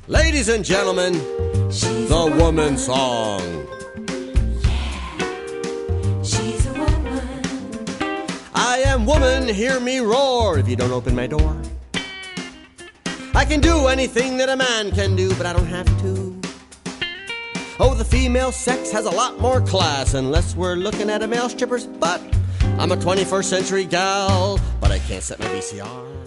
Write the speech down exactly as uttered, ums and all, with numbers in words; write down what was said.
Ladies and gentlemen, She's the a woman woman. song. She's a woman. I am woman, hear me roar if you don't open my door. I can do anything that a man can do, but I don't have to. Oh, the female sex has a lot more class, unless we're looking at a male stripper's butt. I'm a twenty-first century gal, but I can't set my V C R.